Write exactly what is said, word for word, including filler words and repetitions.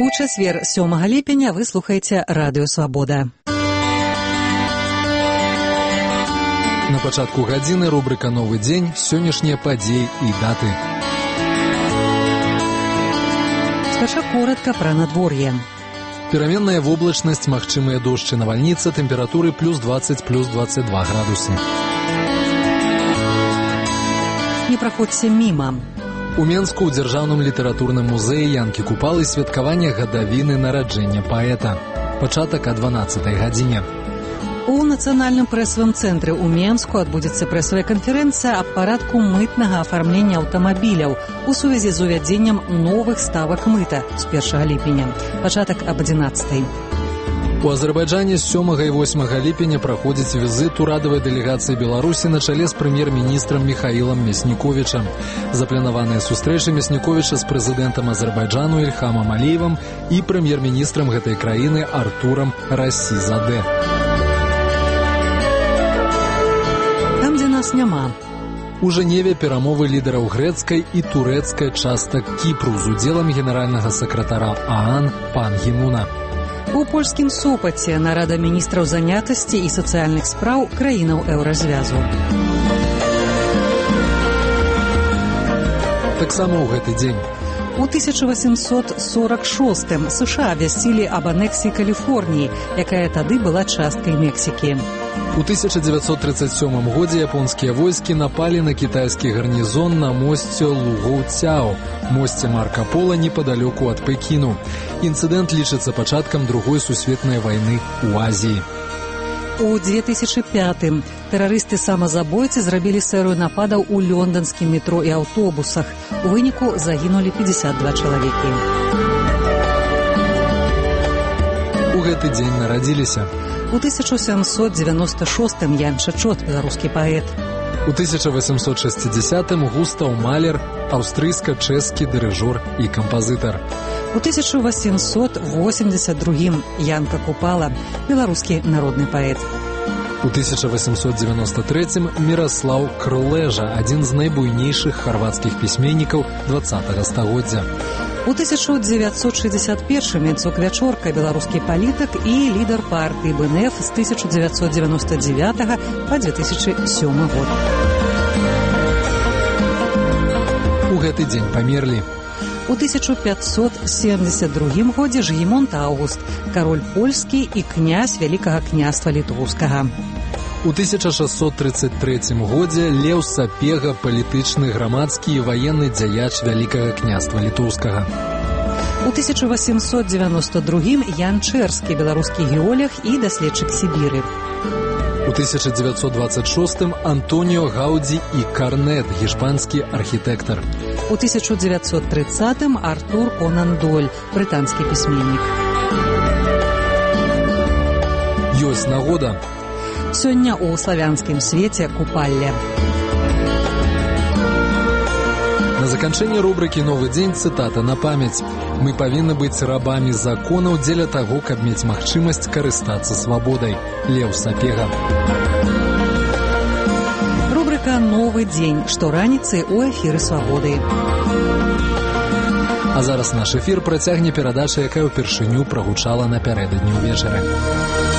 У чацвер сёмага ліпеня вы слухаеце Радыё Свабода. На пачатку гадзіны рубрика «Новы дзень», сённяшнія падзеі і даты. Спачатку коротка пра надвор'е. Пераменная воблачнасць, магчымыя дождж і навальніца, тэмпературы плюс двадцать, плюс двадцать два градусы. Не праходзьце міма. У Менску ў дзяржаўным літаратурным музеі Янкі Купалы святкаванне гадавіны нараджэння паэта. Пачатак о дванаццатай гадзіне. У нацыянальным прэсавым цэнтры ў Менску адбудзецца прэсавая канферэнцыя аб парадку мытнага афармлення аўтамабіляў у сувязі з увядзеннем новых ставак мыта з першага ліпеня. Пачатак аб адзінаццатай. У Азербайджане з сёмага і восьмага ліпеня праходзіць візіт урадавай дэлегацыі Беларусі на чале з прэм'ер-міністрам Міхаілам Мясніковічам. Запланаваныя сустрэчы Мясніковіча з прэзідэнтам Азербайджану Ільхамам Аліевам і прэм'ер-міністрам гэтай краіны Артурам Расізадэ. Там, дзе нас няма. У Жэневе перамовы лідараў грэцкай і турэцкай частак Кіпру з удзелам генеральнага сакратара ААН Пан Гі-муна. У польскім Сопаце нарада міністраў занятасці і сацыяльных спраў краінаў еўразвязу. Таксама ў гэты дзень. У тысяча васемсот сорок шостым США абвясцілі аб анексіі Каліфорніі, якая тады была часткай Мексікі. У тысяча дзевяцьсот тридцать сёмым годзе японскія войскі напалі на кітайскі гарнізон на мосце Лугоу-Цяо, мосце Марка Пола непадалёку ад Пекіну. Інцыдэнт лічыцца пачаткам другой сусветнай вайны ў Азіі. У две тысячы пятым тэрарысты-самазабойцы зрабілі серыю нападаў у лёнданскім метро і аўтобусах. У выніку загінулі пятьдесят два чалавекі. У гэты дзень нарадзіліся. У тысяча сямсот дзевяноста шостым Ян Чачот, беларускі паэт. У тысяча восемьсот шестидесятым Густаў Малер, аўстрыйска-чэшскі дырыжор і кампазітар. У тысяча восемьсот восемьдесят другім Янка Купала, беларускі народны паэт. У тысяча восемьсот девяносто третьем Міраслаў Крылэжа, адзін з найбуйнейшых харвацкіх пісьменнікаў двадцатага стагоддзя. У тысяча дзевяцьсот шестьдесят первым Яцок Вячорка, беларускі палітык і лідар партыі Бэ Эн Эф з тысяча дзевяцьсот девяносто девятого па две тысячи сёмы год. У гэты дзень памерлі. У тысяча пятьсот семьдесят другім годзе Жгімонт Аўгуст, кароль польскі і князь Вялікага княства літоўскага. У тысяча шестьсот тридцать третьем годзе Леў Сапега, палітычны, грамадскі і ваенны дзяяч Вялікага княства літоўскага. У тысяча восемьсот девяносто другім Ян Чэрскі, беларускі геолог і даследчык Сібіры. У тысяча девятьсот двадцать шостым Антоніо Гаўдзі і Карнет, гішпанскі архітэктар. У тысяча девятьсот тридцатым Артур Конан Дойль, брытанскі пісьменнік. Ёсць нагода. Сёння ў славянскім свеце купалле. На заканчэнне рубрыкі «Новы дзень» цытата на памяць. Мы павінны быць рабамі законаў дзеля таго, каб мець магчымасць карыстацца свабодай. Леў Сапега. Рубрика «Новы дзень», штораніцай у эфіры Свабоды. А зараз наш эфір працягне перадача, якая ўпершыню прагучала напярэдадні ўвечары.